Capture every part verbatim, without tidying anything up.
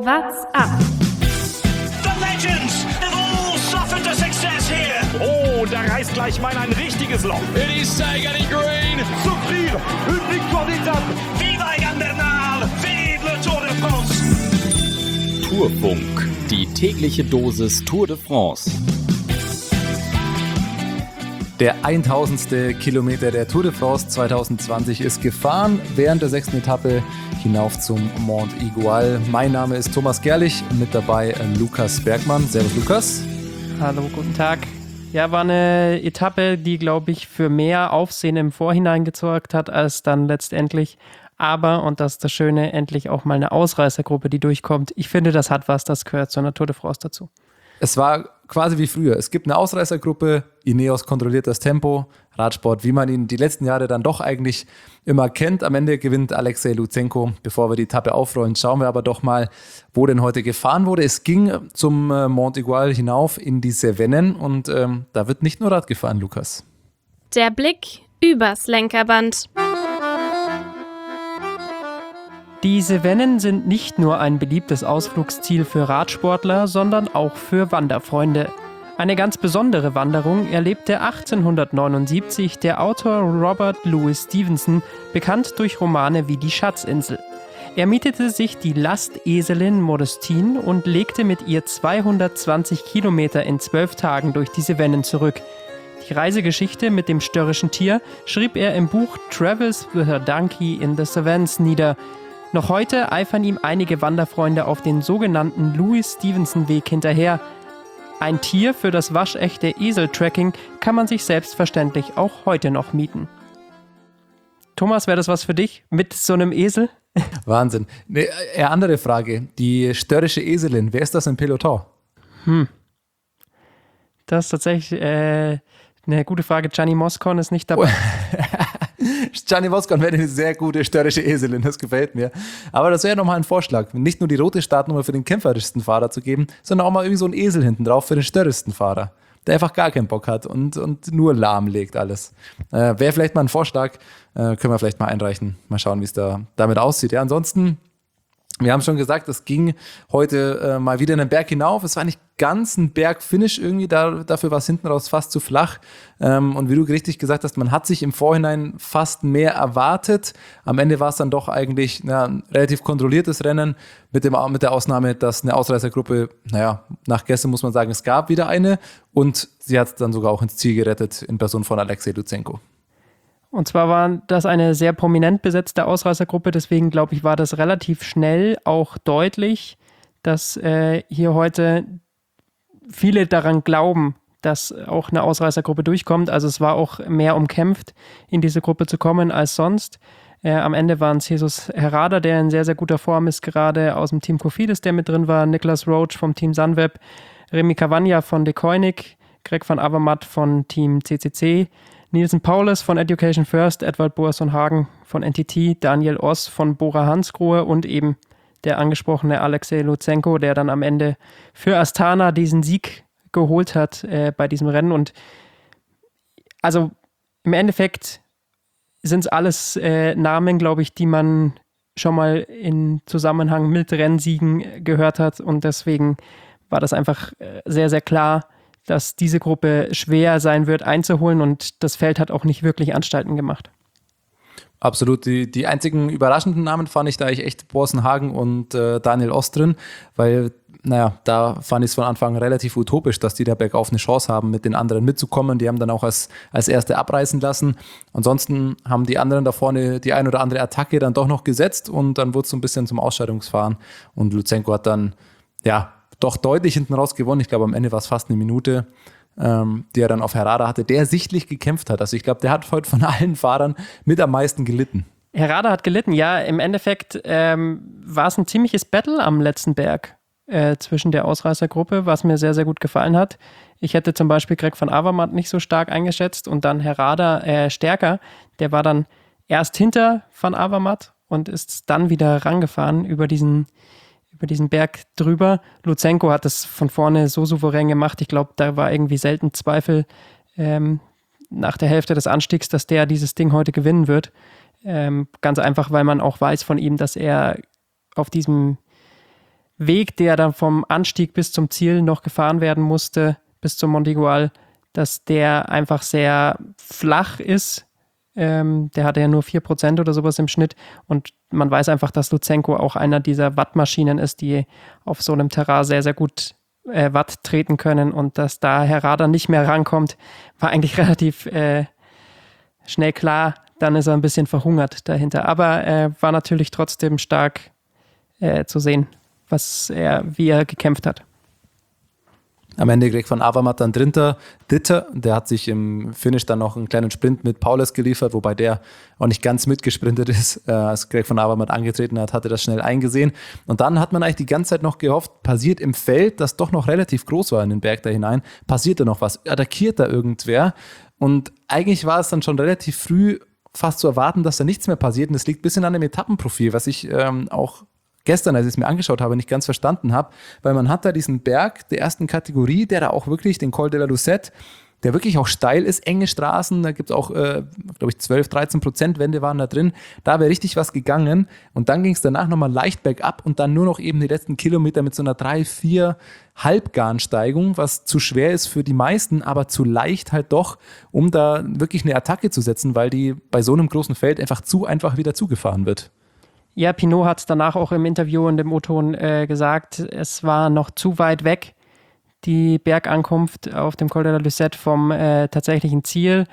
What's up? The legends have all suffered a success here. Oh, da reißt gleich mal ein richtiges Loch. It is Sagan in green. Souffrir une victoire d'étape. Viva Egan Bernal! Vive le Tour de France! Tourfunk, die tägliche Dosis Tour de France. Der tausendste Kilometer der Tour de France zwanzig zwanzig ist gefahren, während der sechsten Etappe hinauf zum Mont Igual. Mein Name ist Thomas Gerlich, mit dabei Lukas Bergmann. Servus Lukas. Hallo, guten Tag. Ja, war eine Etappe, die, glaube ich, für mehr Aufsehen im Vorhinein gesorgt hat, als dann letztendlich. Aber, und das ist das Schöne, endlich auch mal eine Ausreißergruppe, die durchkommt. Ich finde, das hat was, das gehört zu einer Tour de France dazu. Es war quasi wie früher. Es gibt eine Ausreißergruppe, Ineos kontrolliert das Tempo, Radsport, wie man ihn die letzten Jahre dann doch eigentlich immer kennt. Am Ende gewinnt Alexei Lutsenko. Bevor wir die Etappe aufrollen, schauen wir aber doch mal, wo denn heute gefahren wurde. Es ging zum Mont Igual hinauf in die Cevennen und ähm, da wird nicht nur Rad gefahren, Lukas. Der Blick übers Lenkerband. Die Cevennen sind nicht nur ein beliebtes Ausflugsziel für Radsportler, sondern auch für Wanderfreunde. Eine ganz besondere Wanderung erlebte achtzehnhundertneunundsiebzig der Autor Robert Louis Stevenson, bekannt durch Romane wie Die Schatzinsel. Er mietete sich die Lasteselin Modestine und legte mit ihr zweihundertzwanzig Kilometer in zwölf Tagen durch die Cevennen zurück. Die Reisegeschichte mit dem störrischen Tier schrieb er im Buch Travels with a Donkey in the Cevennes nieder. Noch heute eifern ihm einige Wanderfreunde auf den sogenannten Louis-Stevenson-Weg hinterher. Ein Tier für das waschechte Esel-Tracking kann man sich selbstverständlich auch heute noch mieten. Thomas, wäre das was für dich mit so einem Esel? Wahnsinn. Eine eher andere Frage. Die störrische Eselin, wer ist das im Peloton? Hm. Das ist tatsächlich äh, eine gute Frage. Gianni Moscon ist nicht dabei. Gianni Moscon wäre eine sehr gute störrische Eselin, das gefällt mir. Aber das wäre nochmal ein Vorschlag, nicht nur die rote Startnummer für den kämpferischsten Fahrer zu geben, sondern auch mal irgendwie so einen Esel hinten drauf für den störrischsten Fahrer, der einfach gar keinen Bock hat und, und nur lahmlegt alles. Äh, wäre vielleicht mal ein Vorschlag, äh, können wir vielleicht mal einreichen. Mal schauen, wie es da damit aussieht. Ja, ansonsten, wir haben schon gesagt, es ging heute äh, mal wieder einen Berg hinauf. Es war nicht ganz ein Bergfinish irgendwie, da, dafür war es hinten raus fast zu flach. Ähm, und wie du richtig gesagt hast, man hat sich im Vorhinein fast mehr erwartet. Am Ende war es dann doch eigentlich na, ein relativ kontrolliertes Rennen, mit, dem, mit der Ausnahme, dass eine Ausreißergruppe, naja, nach gestern muss man sagen, es gab wieder eine und sie hat es dann sogar auch ins Ziel gerettet in Person von Alexei Lutsenko. Und zwar war das eine sehr prominent besetzte Ausreißergruppe, deswegen glaube ich, war das relativ schnell auch deutlich, dass äh, hier heute viele daran glauben, dass auch eine Ausreißergruppe durchkommt. Also es war auch mehr umkämpft, in diese Gruppe zu kommen als sonst. Äh, am Ende waren es Jesus Herrada, der in sehr, sehr guter Form ist, gerade aus dem Team Cofidis, der mit drin war, Nicolas Roach vom Team Sunweb, Remy Cavagna von De Koenig, Greg van Avermaet von Team C C C, Nielsen Paulus von Education First, Edvald Boasson Hagen von N T T, Daniel Oss von Bora Hansgrohe und eben der angesprochene Alexei Lutsenko, der dann am Ende für Astana diesen Sieg geholt hat äh, bei diesem Rennen. Und also im Endeffekt sind es alles äh, Namen, glaube ich, die man schon mal in Zusammenhang mit Rennsiegen gehört hat. Und deswegen war das einfach äh, sehr, sehr klar, dass diese Gruppe schwer sein wird einzuholen und das Feld hat auch nicht wirklich Anstalten gemacht. Absolut. Die, die einzigen überraschenden Namen fand ich da eigentlich echt Boasson Hagen und äh, Daniel Oss drin, weil, naja, da fand ich es von Anfang an relativ utopisch, dass die da bergauf eine Chance haben, mit den anderen mitzukommen. Die haben dann auch als, als Erste abreißen lassen. Ansonsten haben die anderen da vorne die ein oder andere Attacke dann doch noch gesetzt und dann wurde es so ein bisschen zum Ausscheidungsfahren und Lutsenko hat dann, ja, doch deutlich hinten raus gewonnen. Ich glaube, am Ende war es fast eine Minute, ähm, die er dann auf Herrada hatte, der sichtlich gekämpft hat. Also ich glaube, der hat heute von allen Fahrern mit am meisten gelitten. Herrada hat gelitten, ja. Im Endeffekt ähm, war es ein ziemliches Battle am letzten Berg äh, zwischen der Ausreißergruppe, was mir sehr, sehr gut gefallen hat. Ich hätte zum Beispiel Greg van Avermaet nicht so stark eingeschätzt und dann Herrada äh, stärker. Der war dann erst hinter van Avermaet und ist dann wieder rangefahren über diesen über diesen Berg drüber. Lutsenko hat das von vorne so souverän gemacht. Ich glaube, da war irgendwie selten Zweifel ähm, nach der Hälfte des Anstiegs, dass der dieses Ding heute gewinnen wird. Ähm, ganz einfach, weil man auch weiß von ihm, dass er auf diesem Weg, der dann vom Anstieg bis zum Ziel noch gefahren werden musste, bis zum Montigual, dass der einfach sehr flach ist. Ähm, der hatte ja nur vier Prozent oder sowas im Schnitt und man weiß einfach, dass Lutsenko auch einer dieser Wattmaschinen ist, die auf so einem Terrain sehr, sehr gut äh, Watt treten können und dass da Herr Rader nicht mehr rankommt, war eigentlich relativ äh, schnell klar. Dann ist er ein bisschen verhungert dahinter, aber äh, war natürlich trotzdem stark äh, zu sehen, was er, wie er gekämpft hat. Am Ende Greg van Avermaet dann Dritter, Dritter, der hat sich im Finish dann noch einen kleinen Sprint mit Paulus geliefert, wobei der auch nicht ganz mitgesprintet ist. Äh, als Greg van Avermaet angetreten hat, hatte das schnell eingesehen. Und dann hat man eigentlich die ganze Zeit noch gehofft, passiert im Feld, das doch noch relativ groß war in den Berg da hinein, passiert da noch was, attackiert da irgendwer. Und eigentlich war es dann schon relativ früh fast zu erwarten, dass da nichts mehr passiert. Und es liegt ein bisschen an dem Etappenprofil, was ich ähm, auch gestern, als ich es mir angeschaut habe, nicht ganz verstanden habe, weil man hat da diesen Berg der ersten Kategorie, der da auch wirklich, den Col de la Lucette, der wirklich auch steil ist, enge Straßen, da gibt es auch, äh, glaube ich, zwölf, dreizehn Prozent Wände waren da drin, da wäre richtig was gegangen und dann ging es danach nochmal leicht bergab und dann nur noch eben die letzten Kilometer mit so einer drei, vier Halbgarnsteigung, was zu schwer ist für die meisten, aber zu leicht halt doch, um da wirklich eine Attacke zu setzen, weil die bei so einem großen Feld einfach zu einfach wieder zugefahren wird. Ja, Pinot hat es danach auch im Interview in dem O-Ton äh, gesagt, es war noch zu weit weg, die Bergankunft auf dem Col de la Lucette vom äh, tatsächlichen Ziel.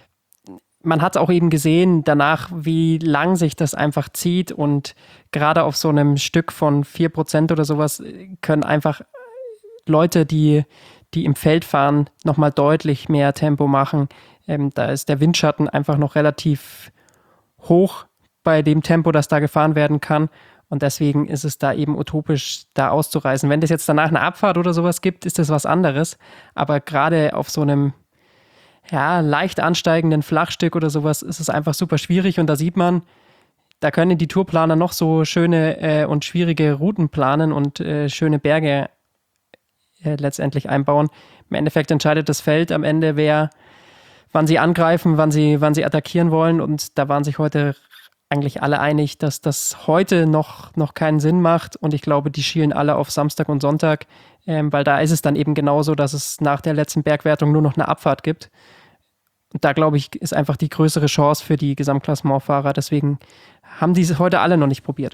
Man hat es auch eben gesehen danach, wie lang sich das einfach zieht und gerade auf so einem Stück von vier Prozent oder sowas können einfach Leute, die, die im Feld fahren, nochmal deutlich mehr Tempo machen. Ähm, da ist der Windschatten einfach noch relativ hoch bei dem Tempo, das da gefahren werden kann. Und deswegen ist es da eben utopisch, da auszureißen. Wenn das jetzt danach eine Abfahrt oder sowas gibt, ist das was anderes. Aber gerade auf so einem ja, leicht ansteigenden Flachstück oder sowas ist es einfach super schwierig. Und da sieht man, da können die Tourplaner noch so schöne äh, und schwierige Routen planen und äh, schöne Berge äh, letztendlich einbauen. Im Endeffekt entscheidet das Feld am Ende, wer, wann sie angreifen, wann sie, wann sie attackieren wollen. Und da waren sich heute eigentlich alle einig, dass das heute noch, noch keinen Sinn macht und ich glaube, die schielen alle auf Samstag und Sonntag, ähm, weil da ist es dann eben genauso, dass es nach der letzten Bergwertung nur noch eine Abfahrt gibt. Und da, glaube ich, ist einfach die größere Chance für die Gesamtklassementfahrer, deswegen haben die es heute alle noch nicht probiert.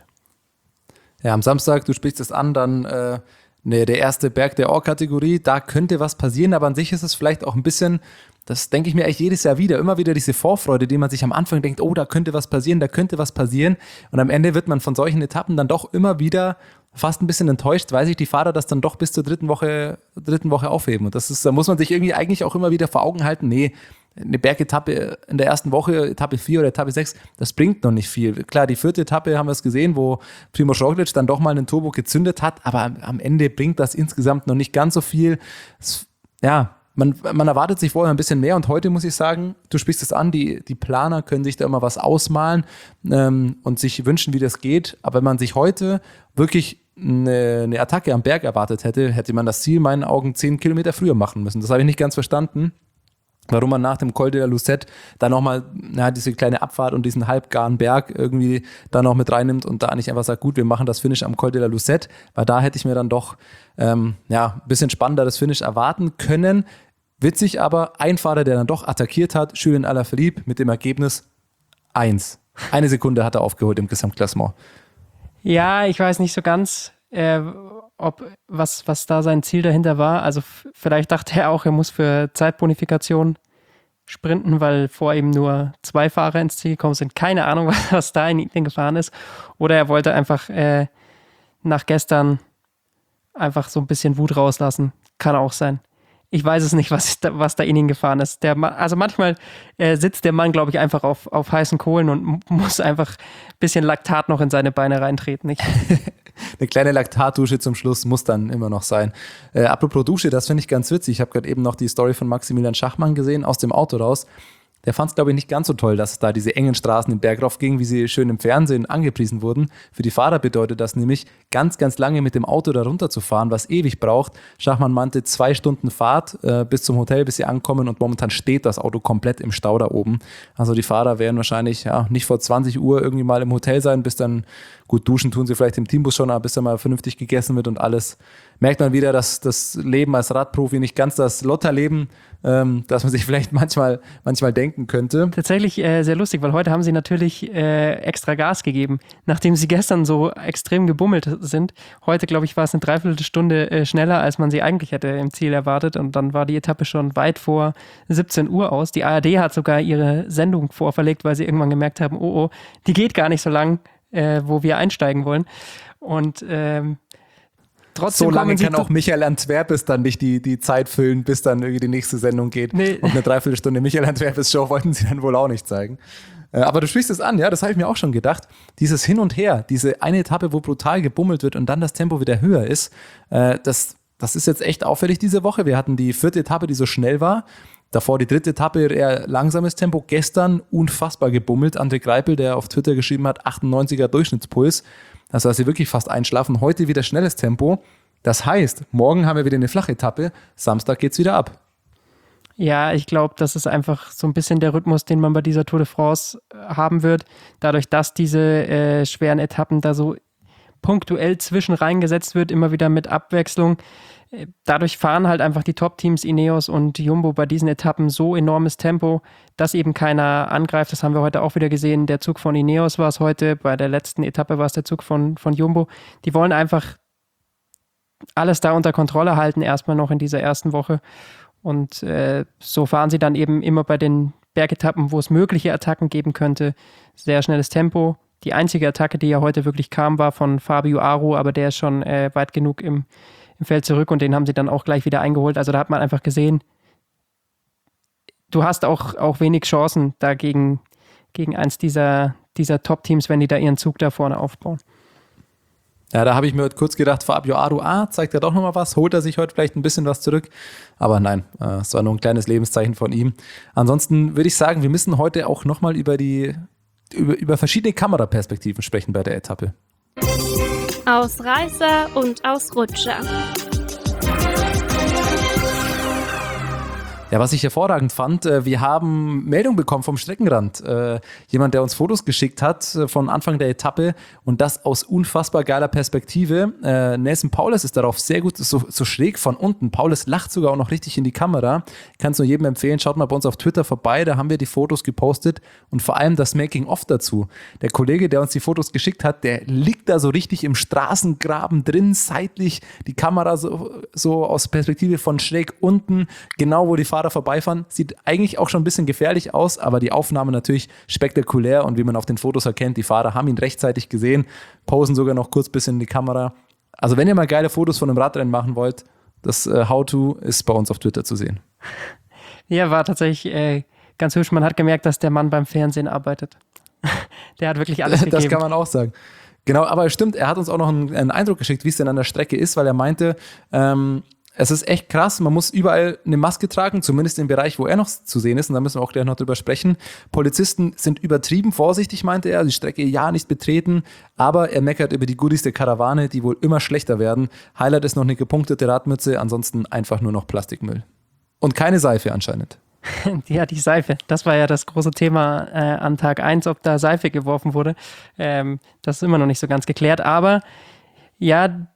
Ja, am Samstag, du sprichst es an, dann äh, ne, der erste Berg der Or-Kategorie, da könnte was passieren, aber an sich ist es vielleicht auch ein bisschen, das denke ich mir eigentlich jedes Jahr wieder, immer wieder diese Vorfreude, die man sich am Anfang denkt, oh, da könnte was passieren, da könnte was passieren und am Ende wird man von solchen Etappen dann doch immer wieder fast ein bisschen enttäuscht, weil sich die Fahrer das dann doch bis zur dritten Woche, dritten Woche aufheben und das ist, da muss man sich irgendwie eigentlich auch immer wieder vor Augen halten, nee, eine Bergetappe in der ersten Woche, Etappe vier oder Etappe sechs, das bringt noch nicht viel. Klar, die vierte Etappe haben wir es gesehen, wo Primož Roglič dann doch mal einen Turbo gezündet hat, aber am Ende bringt das insgesamt noch nicht ganz so viel. Es, ja, Man, man erwartet sich vorher ein bisschen mehr und heute muss ich sagen, du sprichst es an, die, die Planer können sich da immer was ausmalen ähm, und sich wünschen, wie das geht. Aber wenn man sich heute wirklich eine, eine Attacke am Berg erwartet hätte, hätte man das Ziel in meinen Augen zehn Kilometer früher machen müssen. Das habe ich nicht ganz verstanden, warum man nach dem Col de la Lucette da nochmal ja, diese kleine Abfahrt und diesen halbgaren Berg irgendwie da noch mit reinnimmt und da nicht einfach sagt, gut, wir machen das Finish am Col de la Lucette, weil da hätte ich mir dann doch ähm, ja, ein bisschen spannenderes Finish erwarten können. Witzig aber, ein Fahrer, der dann doch attackiert hat, Julian Alaphilippe, mit dem Ergebnis eins. Eine Sekunde hat er aufgeholt im Gesamtklassement. Ja, ich weiß nicht so ganz, äh, ob was, was da sein Ziel dahinter war. Also f- vielleicht dachte er auch, er muss für Zeitbonifikation sprinten, weil vor ihm nur zwei Fahrer ins Ziel gekommen sind. Keine Ahnung, was, was da in ihn gefahren ist. Oder er wollte einfach äh, nach gestern einfach so ein bisschen Wut rauslassen. Kann auch sein. Ich weiß es nicht, was da, was da in ihn gefahren ist. Der, also manchmal äh, sitzt der Mann, glaube ich, einfach auf, auf heißen Kohlen und m- muss einfach ein bisschen Laktat noch in seine Beine reintreten. Nicht? Eine kleine Laktatdusche zum Schluss muss dann immer noch sein. Äh, apropos Dusche, das finde ich ganz witzig. Ich habe gerade eben noch die Story von Maximilian Schachmann gesehen, aus dem Auto raus. Der fand es, glaube ich, nicht ganz so toll, dass es da diese engen Straßen den Berg rauf ging, wie sie schön im Fernsehen angepriesen wurden. Für die Fahrer bedeutet das nämlich, ganz, ganz lange mit dem Auto da runter zu fahren, was ewig braucht. Schachmann meinte, zwei Stunden Fahrt äh, bis zum Hotel, bis sie ankommen und momentan steht das Auto komplett im Stau da oben. Also die Fahrer werden wahrscheinlich ja, nicht vor zwanzig Uhr irgendwie mal im Hotel sein, bis dann Gut, duschen tun sie vielleicht im Teambus schon, aber bis da mal vernünftig gegessen wird und alles, merkt man wieder, dass das Leben als Radprofi nicht ganz das Lotterleben, ähm, das man sich vielleicht manchmal, manchmal denken könnte. Tatsächlich äh, sehr lustig, weil heute haben sie natürlich äh, extra Gas gegeben, nachdem sie gestern so extrem gebummelt sind. Heute, glaube ich, war es eine Dreiviertelstunde äh, schneller, als man sie eigentlich hätte im Ziel erwartet und dann war die Etappe schon weit vor siebzehn Uhr aus. Die A R D hat sogar ihre Sendung vorverlegt, weil sie irgendwann gemerkt haben, oh oh, die geht gar nicht so lang, äh, wo wir einsteigen wollen. Und ähm, trotzdem so lange kommen sie kann auch Michael Antwerpes dann nicht die, die Zeit füllen, bis dann irgendwie die nächste Sendung geht. Nee. Und eine Dreiviertelstunde Michael Antwerpes Show wollten sie dann wohl auch nicht zeigen. Äh, aber du sprichst es an, ja, das habe ich mir auch schon gedacht. Dieses Hin und Her, diese eine Etappe, wo brutal gebummelt wird und dann das Tempo wieder höher ist, äh, das, das ist jetzt echt auffällig diese Woche. Wir hatten die vierte Etappe, die so schnell war. Davor die dritte Etappe, eher langsames Tempo. Gestern unfassbar gebummelt. André Greipel, der auf Twitter geschrieben hat, achtundneunziger Durchschnittspuls. Das heißt, sie wirklich fast einschlafen. Heute wieder schnelles Tempo. Das heißt, morgen haben wir wieder eine flache Etappe. Samstag geht's wieder ab. Ja, ich glaube, das ist einfach so ein bisschen der Rhythmus, den man bei dieser Tour de France haben wird. Dadurch, dass diese äh, schweren Etappen da so punktuell zwischen reingesetzt wird, immer wieder mit Abwechslung. Dadurch fahren halt einfach die Top-Teams Ineos und Jumbo bei diesen Etappen so enormes Tempo, dass eben keiner angreift. Das haben wir heute auch wieder gesehen. Der Zug von Ineos war es heute, bei der letzten Etappe war es der Zug von, von Jumbo. Die wollen einfach alles da unter Kontrolle halten, erstmal noch in dieser ersten Woche. Und äh, so fahren sie dann eben immer bei den Bergetappen, wo es mögliche Attacken geben könnte. Sehr schnelles Tempo. Die einzige Attacke, die ja heute wirklich kam, war von Fabio Aru, aber der ist schon äh, weit genug im im Feld zurück und den haben sie dann auch gleich wieder eingeholt. Also da hat man einfach gesehen, du hast auch, auch wenig Chancen dagegen gegen eins dieser, dieser Top-Teams, wenn die da ihren Zug da vorne aufbauen. Ja, da habe ich mir heute kurz gedacht, Fabio Aru, ah, zeigt er doch nochmal was, holt er sich heute vielleicht ein bisschen was zurück. Aber nein, äh, es war nur ein kleines Lebenszeichen von ihm. Ansonsten würde ich sagen, wir müssen heute auch nochmal über die über, über verschiedene Kameraperspektiven sprechen bei der Etappe. Ausreißer und Ausrutscher. Ja, was ich hervorragend fand, wir haben Meldung bekommen vom Streckenrand. Jemand, der uns Fotos geschickt hat von Anfang der Etappe und das aus unfassbar geiler Perspektive. Nelson Paulus ist darauf sehr gut, so, so schräg von unten. Paulus lacht sogar auch noch richtig in die Kamera. Ich kann es nur jedem empfehlen, schaut mal bei uns auf Twitter vorbei, da haben wir die Fotos gepostet und vor allem das Making-of dazu. Der Kollege, der uns die Fotos geschickt hat, der liegt da so richtig im Straßengraben drin, seitlich, die Kamera so, so aus Perspektive von schräg unten, genau wo die Fahrer vorbeifahren. Sieht eigentlich auch schon ein bisschen gefährlich aus, aber die Aufnahme natürlich spektakulär und wie man auf den Fotos erkennt, die Fahrer haben ihn rechtzeitig gesehen, posen sogar noch kurz ein bisschen in die Kamera. Also wenn ihr mal geile Fotos von einem Radrennen machen wollt, das äh, How-To ist bei uns auf Twitter zu sehen. Ja, war tatsächlich äh, ganz hübsch. Man hat gemerkt, dass der Mann beim Fernsehen arbeitet. Der hat wirklich alles gegeben. Das kann man auch sagen. Genau, aber stimmt, er hat uns auch noch einen, einen Eindruck geschickt, wie es denn an der Strecke ist, weil er meinte, ähm, es ist echt krass, man muss überall eine Maske tragen, zumindest im Bereich, wo er noch zu sehen ist, und da müssen wir auch gleich noch drüber sprechen. Polizisten sind übertrieben vorsichtig, meinte er, die Strecke ja nicht betreten, aber er meckert über die Goodies der Karawane, die wohl immer schlechter werden. Highlight ist noch eine gepunktete Radmütze, ansonsten einfach nur noch Plastikmüll. Und keine Seife anscheinend. Ja, die Seife. Das war ja das große Thema äh, an Tag eins, ob da Seife geworfen wurde. Ähm, das ist immer noch nicht so ganz geklärt, aber ja,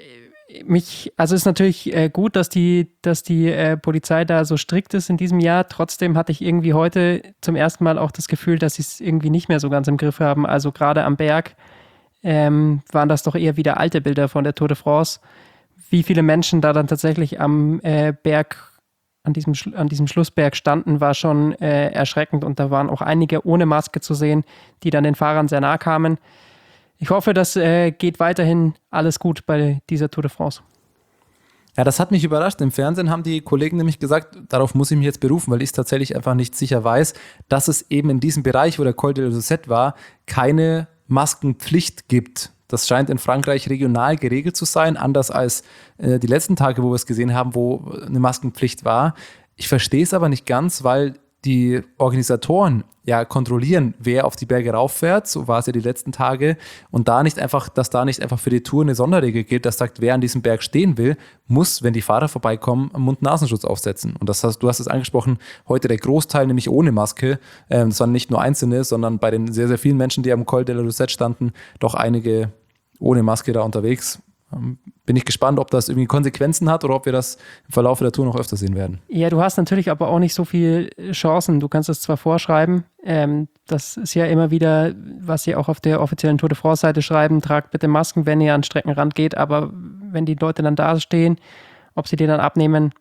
mich, also ist natürlich äh, gut, dass die, dass die äh, Polizei da so strikt ist in diesem Jahr. Trotzdem hatte ich irgendwie heute zum ersten Mal auch das Gefühl, dass sie es irgendwie nicht mehr so ganz im Griff haben. Also gerade am Berg ähm, waren das doch eher wieder alte Bilder von der Tour de France. Wie viele Menschen da dann tatsächlich am äh, Berg, an diesem, an diesem Schlussberg standen, war schon äh, erschreckend. Und da waren auch einige ohne Maske zu sehen, die dann den Fahrern sehr nahe kamen. Ich hoffe, das äh, geht weiterhin alles gut bei dieser Tour de France. Ja, das hat mich überrascht. Im Fernsehen haben die Kollegen nämlich gesagt, darauf muss ich mich jetzt berufen, weil ich es tatsächlich einfach nicht sicher weiß, dass es eben in diesem Bereich, wo der Col de l'Ossette war, keine Maskenpflicht gibt. Das scheint in Frankreich regional geregelt zu sein, anders als äh, die letzten Tage, wo wir es gesehen haben, wo eine Maskenpflicht war. Ich verstehe es aber nicht ganz, weil die Organisatoren ja kontrollieren, wer auf die Berge rauffährt, so war es ja die letzten Tage, und da nicht einfach, dass da nicht einfach für die Tour eine Sonderregel gilt, dass sagt, wer an diesem Berg stehen will, muss, wenn die Fahrer vorbeikommen, einen Mund-Nasenschutz aufsetzen. Und das hast, du hast es angesprochen, heute der Großteil nämlich ohne Maske. Ähm, das waren nicht nur Einzelne, sondern bei den sehr, sehr vielen Menschen, die am Col de la Rosette standen, doch einige ohne Maske da unterwegs. Bin ich gespannt, ob das irgendwie Konsequenzen hat oder ob wir das im Verlauf der Tour noch öfter sehen werden. Ja, du hast natürlich aber auch nicht so viele Chancen. Du kannst es zwar vorschreiben, ähm, das ist ja immer wieder, was sie auch auf der offiziellen Tour de France-Seite schreiben, tragt bitte Masken, wenn ihr an den Streckenrand geht, aber wenn die Leute dann da stehen, ob sie die dann abnehmen,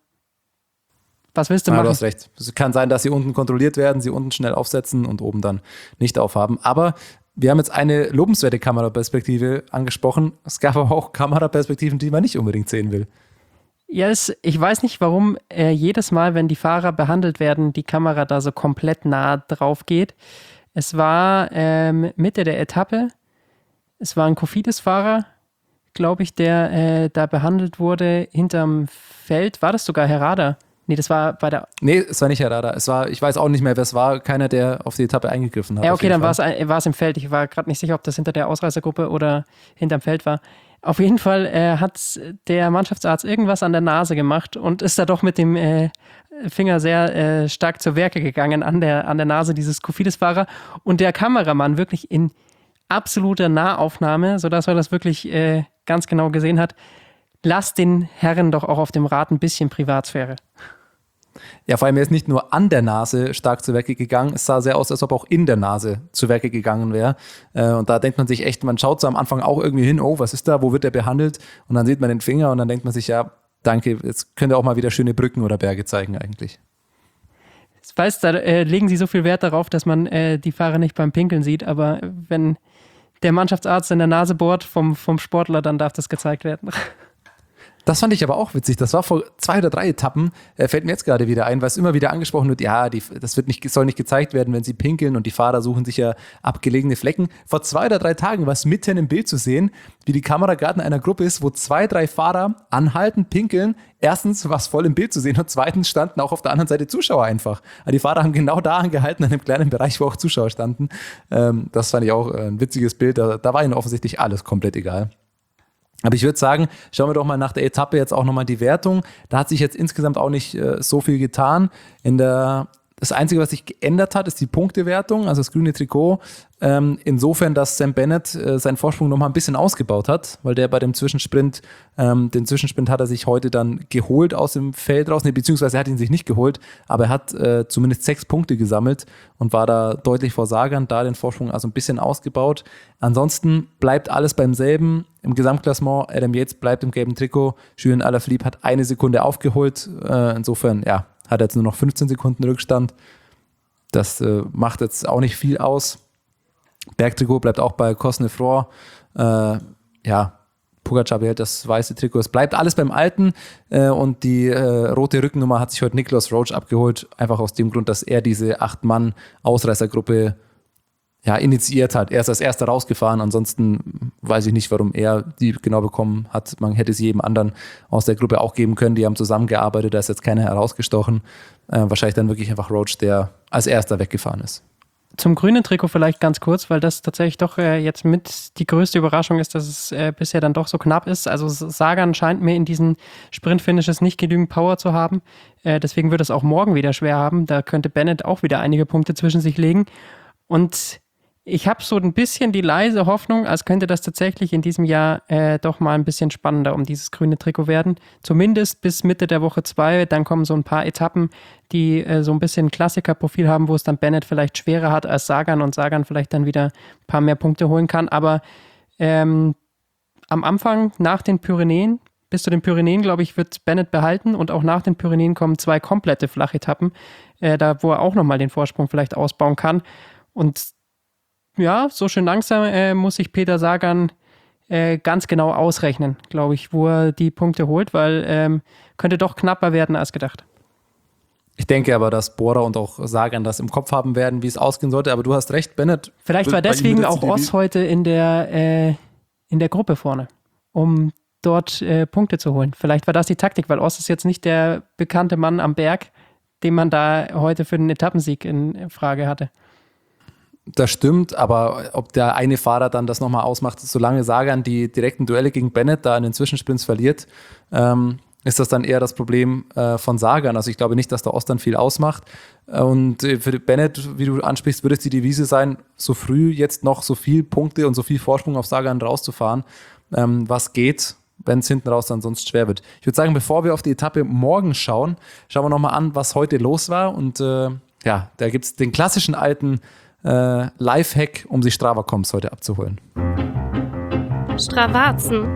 was willst du ja, machen? Du hast recht. Es kann sein, dass sie unten kontrolliert werden, sie unten schnell aufsetzen und oben dann nicht aufhaben, aber wir haben jetzt eine lobenswerte Kameraperspektive angesprochen. Es gab aber auch Kameraperspektiven, die man nicht unbedingt sehen will. Ja, es, ich weiß nicht, warum äh, jedes Mal, wenn die Fahrer behandelt werden, die Kamera da so komplett nah drauf geht. Es war ähm, Mitte der Etappe. Es war ein Cofidis-Fahrer, glaube ich, der äh, da behandelt wurde hinterm Feld. War das sogar Herrada? Nee, das war bei der... Nee, es war nicht Herrada. Es war, ich weiß auch nicht mehr, wer es war. Keiner, der auf die Etappe eingegriffen hat. Ja, okay, dann war es, war es im Feld. Ich war gerade nicht sicher, ob das hinter der Ausreißergruppe oder hinterm Feld war. Auf jeden Fall äh, hat der Mannschaftsarzt irgendwas an der Nase gemacht und ist da doch mit dem äh, Finger sehr äh, stark zur Werke gegangen an der, an der Nase dieses Cofidis-Fahrer. Und der Kameramann wirklich in absoluter Nahaufnahme, sodass man das wirklich äh, ganz genau gesehen hat, lasst den Herren doch auch auf dem Rad ein bisschen Privatsphäre. Ja, vor allem er ist nicht nur an der Nase stark zu Werke gegangen, es sah sehr aus, als ob auch in der Nase zu Werke gegangen wäre. Und da denkt man sich echt, man schaut so am Anfang auch irgendwie hin, oh, was ist da, wo wird der behandelt? Und dann sieht man den Finger und dann denkt man sich, ja, danke, jetzt könnt ihr auch mal wieder schöne Brücken oder Berge zeigen eigentlich. Ich weiß, da äh, legen sie so viel Wert darauf, dass man äh, die Fahrer nicht beim Pinkeln sieht, aber wenn der Mannschaftsarzt in der Nase bohrt vom, vom Sportler, dann darf das gezeigt werden. Das fand ich aber auch witzig. Das war vor zwei oder drei Etappen, äh, fällt mir jetzt gerade wieder ein, weil es immer wieder angesprochen wird, ja, die, das wird nicht, soll nicht gezeigt werden, wenn sie pinkeln und die Fahrer suchen sich ja abgelegene Flecken. Vor zwei oder drei Tagen war es mitten im Bild zu sehen, wie die Kamera gerade in einer Gruppe ist, wo zwei, drei Fahrer anhalten, pinkeln. Erstens war es voll im Bild zu sehen und zweitens standen auch auf der anderen Seite Zuschauer einfach. Also die Fahrer haben genau da angehalten, in einem kleinen Bereich, wo auch Zuschauer standen. Ähm, das fand ich auch ein witziges Bild. Da, da war ihnen offensichtlich alles komplett egal. Aber ich würde sagen, schauen wir doch mal nach der Etappe jetzt auch nochmal die Wertung. Da hat sich jetzt insgesamt auch nicht äh, so viel getan. In der, das Einzige, was sich geändert hat, ist die Punktewertung, also das grüne Trikot. Ähm, insofern, dass Sam Bennett äh, seinen Vorsprung nochmal ein bisschen ausgebaut hat, weil der bei dem Zwischensprint, ähm, den Zwischensprint hat er sich heute dann geholt aus dem Feld raus, nee, beziehungsweise er hat ihn sich nicht geholt, aber er hat äh, zumindest sechs Punkte gesammelt und war da deutlich vor Sagan, da den Vorsprung also ein bisschen ausgebaut. Ansonsten bleibt alles beim selben. Im Gesamtklassement, Adam Yates bleibt im gelben Trikot, Julien Alaphilippe hat eine Sekunde aufgeholt, äh, insofern, ja, hat er jetzt nur noch fünfzehn Sekunden Rückstand. Das äh, macht jetzt auch nicht viel aus. Bergtrikot bleibt auch bei Cosnefroy. Äh, ja, Pogacar behält das weiße Trikot. Es bleibt alles beim Alten äh, und die äh, rote Rückennummer hat sich heute Nicolas Roach abgeholt. Einfach aus dem Grund, dass er diese acht-Mann-Ausreißergruppe ja, initiiert hat. Er ist als erster rausgefahren. Ansonsten weiß ich nicht, warum er die genau bekommen hat. Man hätte es jedem anderen aus der Gruppe auch geben können. Die haben zusammengearbeitet. Da ist jetzt keiner herausgestochen. Äh, wahrscheinlich dann wirklich einfach Roach, der als erster weggefahren ist. Zum grünen Trikot vielleicht ganz kurz, weil das tatsächlich doch äh, jetzt mit die größte Überraschung ist, dass es äh, bisher dann doch so knapp ist. Also Sagan scheint mir in diesen Sprint-Finishes nicht genügend Power zu haben. Äh, deswegen wird es auch morgen wieder schwer haben. Da könnte Bennett auch wieder einige Punkte zwischen sich legen. Und ich habe so ein bisschen die leise Hoffnung, als könnte das tatsächlich in diesem Jahr äh, doch mal ein bisschen spannender um dieses grüne Trikot werden. Zumindest bis Mitte der Woche zwei. Dann kommen so ein paar Etappen, die äh, so ein bisschen Klassikerprofil haben, wo es dann Bennett vielleicht schwerer hat als Sagan und Sagan vielleicht dann wieder ein paar mehr Punkte holen kann. Aber ähm, am Anfang, nach den Pyrenäen, bis zu den Pyrenäen, glaube ich, wird Bennett behalten und auch nach den Pyrenäen kommen zwei komplette Flachetappen, äh, da wo er auch nochmal den Vorsprung vielleicht ausbauen kann. Und ja, so schön langsam äh, muss sich Peter Sagan äh, ganz genau ausrechnen, glaube ich, wo er die Punkte holt, weil ähm, könnte doch knapper werden als gedacht. Ich denke aber, dass Bora und auch Sagan das im Kopf haben werden, wie es ausgehen sollte, aber du hast recht, Bennett. Vielleicht war deswegen auch Oss heute in der, äh, in der Gruppe vorne, um dort äh, Punkte zu holen. Vielleicht war das die Taktik, weil Oss ist jetzt nicht der bekannte Mann am Berg, den man da heute für den Etappensieg in Frage hatte. Das stimmt, aber ob der eine Fahrer dann das nochmal ausmacht, solange Sagan die direkten Duelle gegen Bennett da in den Zwischensprints verliert, ähm, ist das dann eher das Problem äh, von Sagan. Also ich glaube nicht, dass der Ost dann viel ausmacht. Und äh, für Bennett, wie du ansprichst, wird es die Devise sein, so früh jetzt noch so viel Punkte und so viel Vorsprung auf Sagan rauszufahren, ähm, was geht, wenn es hinten raus dann sonst schwer wird. Ich würde sagen, bevor wir auf die Etappe morgen schauen, schauen wir nochmal an, was heute los war. Und äh, ja, da gibt es den klassischen alten äh, Lifehack, um sich Strava-Comps heute abzuholen. Stravazen.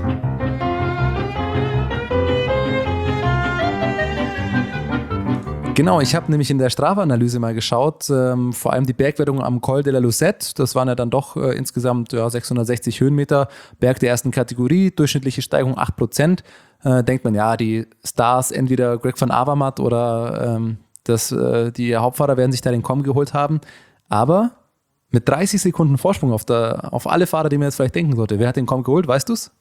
Genau, ich habe nämlich in der Strava-Analyse mal geschaut, ähm, vor allem die Bergwertung am Col de la Lucette, das waren ja dann doch äh, insgesamt ja, sechshundertsechzig Höhenmeter, Berg der ersten Kategorie, durchschnittliche Steigung acht Prozent. Äh, denkt man, ja, die Stars, entweder Greg van Avermaet oder ähm, das, äh, die Hauptfahrer werden sich da den Komm geholt haben, aber mit dreißig Sekunden Vorsprung auf, der, auf alle Fahrer, die man jetzt vielleicht denken sollte. Wer hat den Komm geholt, weißt du's?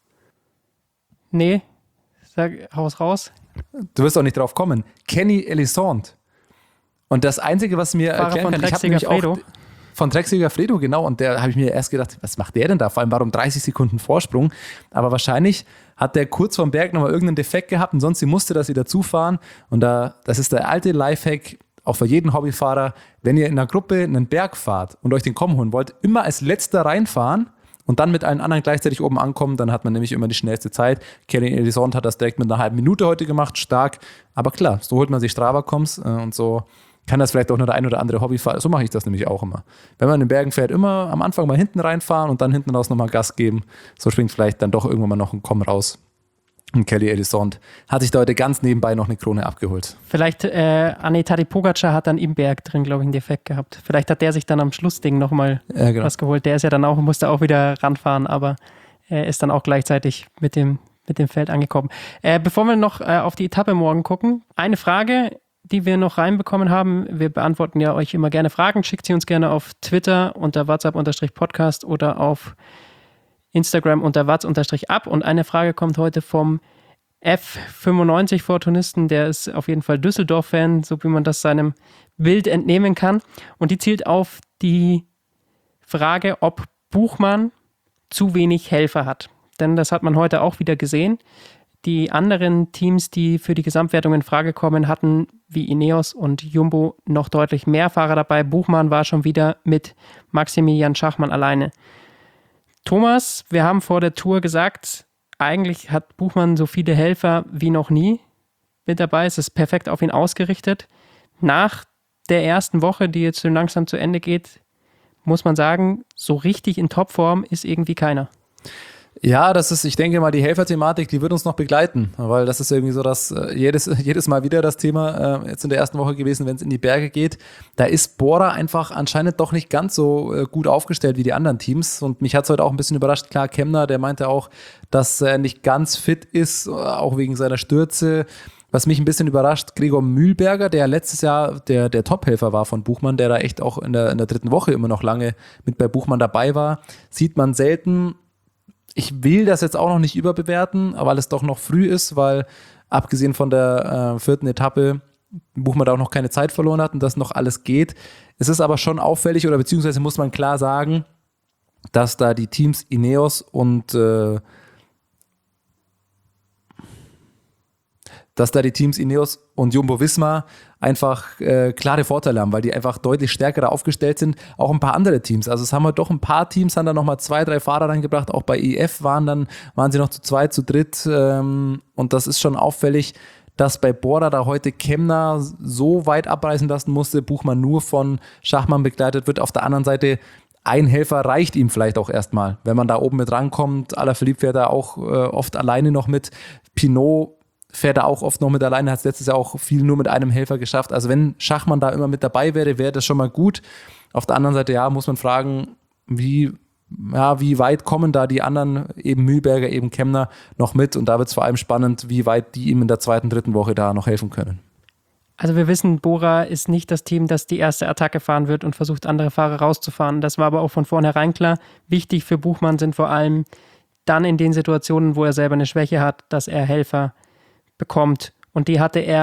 Nee, sag, hau's raus. Du wirst auch nicht drauf kommen. Kenny Elissonde. Und das Einzige, was mir Fahrer erklären von kann, ich habe nämlich Fredo. auch von Drecksiger Fredo, genau, und der habe ich mir erst gedacht, was macht der denn da? Vor allem warum dreißig Sekunden Vorsprung? Aber wahrscheinlich hat der kurz vorm Berg nochmal irgendeinen Defekt gehabt und sonst musste das wieder zufahren. Und da, das ist der alte Lifehack, auch für jeden Hobbyfahrer, wenn ihr in einer Gruppe einen Berg fahrt und euch den Komm holen wollt, immer als letzter reinfahren und dann mit allen anderen gleichzeitig oben ankommen, dann hat man nämlich immer die schnellste Zeit. Kenny Elissonde hat das direkt mit einer halben Minute heute gemacht, stark. Aber klar, so holt man sich Strava-Comps äh, und so kann das vielleicht auch nur der ein oder andere Hobbyfahrer. So mache ich das nämlich auch immer. Wenn man in den Bergen fährt, immer am Anfang mal hinten reinfahren und dann hinten raus nochmal Gas geben. So springt vielleicht dann doch irgendwann mal noch ein Komm raus. Und Kenny Elissonde hat sich da heute ganz nebenbei noch eine Krone abgeholt. Vielleicht, äh, Ane Tadej Pogacar hat dann im Berg drin, glaube ich, einen Defekt gehabt. Vielleicht hat der sich dann am Schlussding nochmal ja, genau. was geholt. Der ist ja dann auch, musste auch wieder ranfahren, aber er ist dann auch gleichzeitig mit dem, mit dem Feld angekommen. Äh, bevor wir noch äh, auf die Etappe morgen gucken, eine Frage, die wir noch reinbekommen haben. Wir beantworten ja euch immer gerne Fragen. Schickt sie uns gerne auf Twitter unter WhatsApp-Podcast oder auf Instagram unter watz-ab. Und eine Frage kommt heute vom F fünfundneunzig Fortunisten, der ist auf jeden Fall Düsseldorf-Fan, so wie man das seinem Bild entnehmen kann. Und die zielt auf die Frage, ob Buchmann zu wenig Helfer hat. Denn das hat man heute auch wieder gesehen. Die anderen Teams, die für die Gesamtwertung in Frage kommen, hatten wie Ineos und Jumbo noch deutlich mehr Fahrer dabei. Buchmann war schon wieder mit Maximilian Schachmann alleine. Thomas, wir haben vor der Tour gesagt, eigentlich hat Buchmann so viele Helfer wie noch nie mit dabei. Es ist perfekt auf ihn ausgerichtet. Nach der ersten Woche, die jetzt so langsam zu Ende geht, muss man sagen, so richtig in Topform ist irgendwie keiner. Ja, das ist, ich denke mal, die Helfer-Thematik, die wird uns noch begleiten, weil das ist irgendwie so, dass äh, jedes, jedes Mal wieder das Thema äh, jetzt in der ersten Woche gewesen, wenn es in die Berge geht. Da ist Bora einfach anscheinend doch nicht ganz so äh, gut aufgestellt wie die anderen Teams und mich hat es heute auch ein bisschen überrascht. Klar, Kemner, der meinte auch, dass er nicht ganz fit ist, auch wegen seiner Stürze. Was mich ein bisschen überrascht, Gregor Mühlberger, der letztes Jahr der, der Top-Helfer war von Buchmann, der da echt auch in der, in der dritten Woche immer noch lange mit bei Buchmann dabei war, sieht man selten. Ich will das jetzt auch noch nicht überbewerten, weil es doch noch früh ist, weil abgesehen von der äh, vierten Etappe Buchmann da auch noch keine Zeit verloren hat und das noch alles geht. Es ist aber schon auffällig oder beziehungsweise muss man klar sagen, dass da die Teams Ineos und äh, dass da die Teams Ineos und Jumbo-Visma einfach äh, klare Vorteile haben, weil die einfach deutlich stärker aufgestellt sind. Auch ein paar andere Teams. Also es haben wir doch ein paar Teams, haben da nochmal zwei, drei Fahrer reingebracht. Auch bei E F waren dann, waren sie noch zu zweit, zu dritt. Ähm, und das ist schon auffällig, dass bei Bora da heute Kemner so weit abreißen lassen musste, Buchmann nur von Schachmann begleitet wird. Auf der anderen Seite, ein Helfer reicht ihm vielleicht auch erstmal. Wenn man da oben mit rankommt, Alaphilippe fährt da auch äh, oft alleine noch mit. Pinot fährt er auch oft noch mit alleine, hat es letztes Jahr auch viel nur mit einem Helfer geschafft. Also wenn Schachmann da immer mit dabei wäre, wäre das schon mal gut. Auf der anderen Seite, ja, muss man fragen, wie, ja, wie weit kommen da die anderen, eben Mühlberger, eben Kemner, noch mit? Und da wird es vor allem spannend, wie weit die ihm in der zweiten, dritten Woche da noch helfen können. Also wir wissen, Bora ist nicht das Team, das die erste Attacke fahren wird und versucht, andere Fahrer rauszufahren. Das war aber auch von vornherein klar. Wichtig für Buchmann sind vor allem dann in den Situationen, wo er selber eine Schwäche hat, dass er Helfer bekommt. Und die hatte er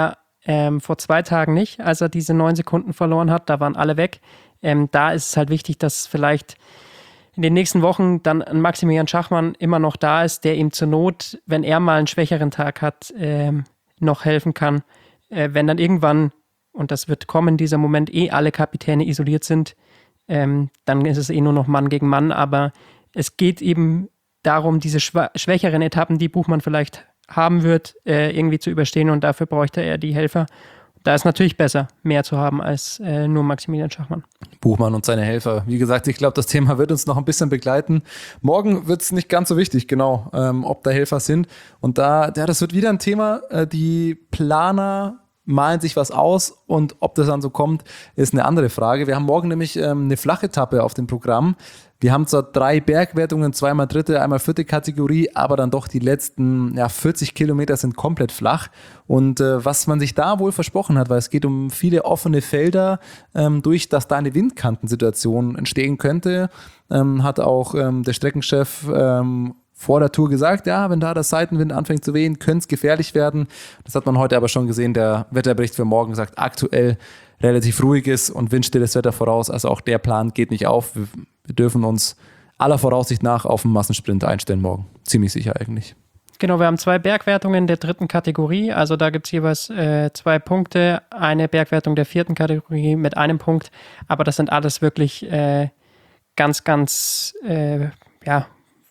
ähm, vor zwei Tagen nicht, als er diese neun Sekunden verloren hat. Da waren alle weg. Ähm, da ist es halt wichtig, dass vielleicht in den nächsten Wochen dann ein Maximilian Schachmann immer noch da ist, der ihm zur Not, wenn er mal einen schwächeren Tag hat, ähm, noch helfen kann. Äh, wenn dann irgendwann, und das wird kommen, dieser Moment, eh alle Kapitäne isoliert sind, ähm, dann ist es eh nur noch Mann gegen Mann. Aber es geht eben darum, diese schwa- schwächeren Etappen, die Buchmann vielleicht haben wird, äh, irgendwie zu überstehen, und dafür bräuchte er die Helfer. Da ist natürlich besser, mehr zu haben als äh, nur Maximilian Schachmann. Buchmann und seine Helfer. Wie gesagt, ich glaube, das Thema wird uns noch ein bisschen begleiten. Morgen wird es nicht ganz so wichtig, genau, ähm, ob da Helfer sind. Und da, ja, das wird wieder ein Thema. Äh, die Planer malen sich was aus, und ob das dann so kommt, ist eine andere Frage. Wir haben morgen nämlich ähm, eine Flachetappe auf dem Programm. Wir haben zwar drei Bergwertungen, zweimal dritte, einmal vierte Kategorie, aber dann doch die letzten ja, vierzig Kilometer sind komplett flach. Und äh, was man sich da wohl versprochen hat, weil es geht um viele offene Felder, ähm, durch dass da eine Windkantensituation entstehen könnte, ähm, hat auch ähm, der Streckenchef ähm, vor der Tour gesagt, ja, wenn da der Seitenwind anfängt zu wehen, könnte es gefährlich werden. Das hat man heute aber schon gesehen. Der Wetterbericht für morgen sagt aktuell relativ ruhiges und windstilles Wetter voraus. Also auch der Plan geht nicht auf. Wir, wir dürfen uns aller Voraussicht nach auf einen Massensprint einstellen morgen. Ziemlich sicher eigentlich. Genau, wir haben zwei Bergwertungen der dritten Kategorie. Also da gibt es jeweils äh, zwei Punkte. Eine Bergwertung der vierten Kategorie mit einem Punkt. Aber das sind alles wirklich äh, ganz, ganz, äh, ja,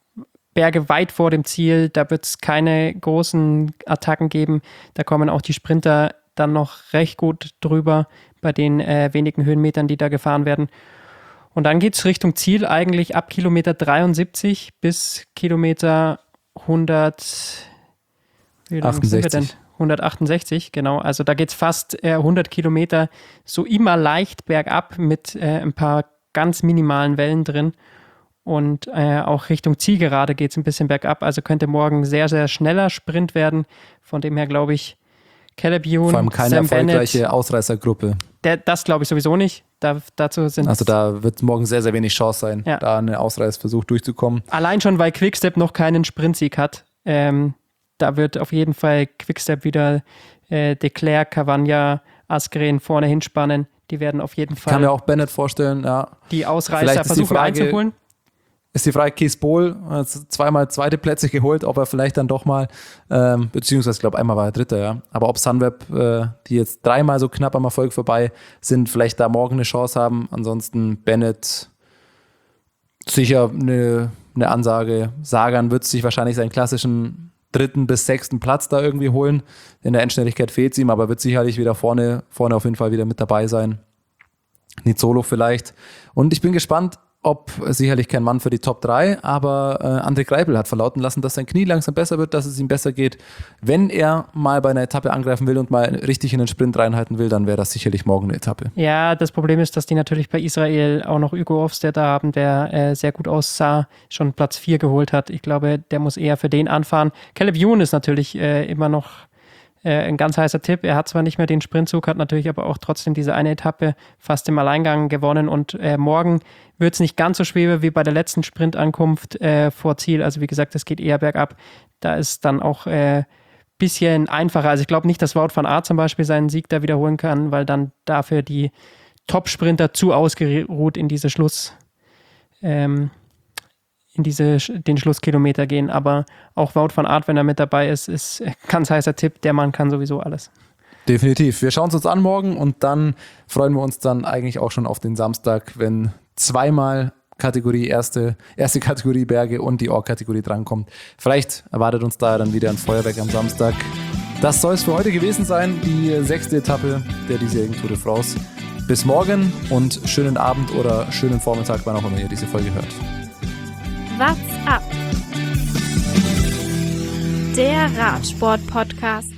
Berge weit vor dem Ziel. Da wird es keine großen Attacken geben. Da kommen auch die Sprinter dann noch recht gut drüber bei den äh, wenigen Höhenmetern, die da gefahren werden. Und dann geht es Richtung Ziel eigentlich ab Kilometer dreiundsiebzig bis Kilometer hundert, wie lang sind wir denn? hundertachtundsechzig, genau. Also da geht es fast äh, hundert Kilometer so immer leicht bergab mit äh, ein paar ganz minimalen Wellen drin. Und äh, auch Richtung Zielgerade geht es ein bisschen bergab. Also könnte morgen sehr, sehr schneller Sprint werden. Von dem her glaube ich, Caleb Ewan, vor allem keine Sam erfolgreiche Bennett, Ausreißergruppe. Der, das glaube ich sowieso nicht. Da, dazu sind also da wird morgen sehr, sehr wenig Chance sein, ja. da einen Ausreißversuch durchzukommen. Allein schon, weil Quickstep noch keinen Sprintsieg hat. Ähm, da wird auf jeden Fall Quickstep wieder äh, De Klerk, Cavagna, Asgreen vorne hinspannen. Die werden auf jeden Fall Ich kann mir auch Bennett vorstellen, ja. die Ausreißer versuchen Frage, einzuholen. Ist die Frage, Kees Bol hat zweimal zweite Plätze geholt, ob er vielleicht dann doch mal, ähm, beziehungsweise ich glaube einmal war er Dritter, ja. Aber ob Sunweb, äh, die jetzt dreimal so knapp am Erfolg vorbei sind, vielleicht da morgen eine Chance haben. Ansonsten Bennett sicher eine, eine Ansage. Sagan wird sich wahrscheinlich seinen klassischen dritten bis sechsten Platz da irgendwie holen. In der Endschnelligkeit fehlt es ihm, aber wird sicherlich wieder vorne, vorne auf jeden Fall wieder mit dabei sein. Nizzolo vielleicht. Und ich bin gespannt, ob sicherlich kein Mann für die Top drei, aber äh, André Greipel hat verlauten lassen, dass sein Knie langsam besser wird, dass es ihm besser geht. Wenn er mal bei einer Etappe angreifen will und mal richtig in den Sprint reinhalten will, dann wäre das sicherlich morgen eine Etappe. Ja, das Problem ist, dass die natürlich bei Israel auch noch Hugo Hofstetter haben, der äh, sehr gut aussah, schon Platz vier geholt hat. Ich glaube, der muss eher für den anfahren. Caleb Ewan ist natürlich äh, immer noch äh, ein ganz heißer Tipp. Er hat zwar nicht mehr den Sprintzug, hat natürlich aber auch trotzdem diese eine Etappe fast im Alleingang gewonnen, und äh, morgen wird es nicht ganz so schwer wie bei der letzten Sprintankunft äh, vor Ziel. Also wie gesagt, es geht eher bergab. Da ist dann auch ein äh, bisschen einfacher. Also ich glaube nicht, dass Wout van Aert zum Beispiel seinen Sieg da wiederholen kann, weil dann dafür die Top-Sprinter zu ausgeruht in diese Schluss, ähm, in diese, den Schlusskilometer gehen. Aber auch Wout van Aert, wenn er mit dabei ist, ist ein ganz heißer Tipp. Der Mann kann sowieso alles. Definitiv. Wir schauen es uns an morgen, und dann freuen wir uns dann eigentlich auch schon auf den Samstag, wenn zweimal Kategorie erste, erste Kategorie Berge und die Org-Kategorie drankommt. Vielleicht erwartet uns da dann wieder ein Feuerwerk am Samstag. Das soll es für heute gewesen sein, die sechste Etappe der diesjährigen Tour de France. Bis morgen und schönen Abend oder schönen Vormittag, wann auch immer ihr diese Folge hört. What's up? Der Radsport-Podcast.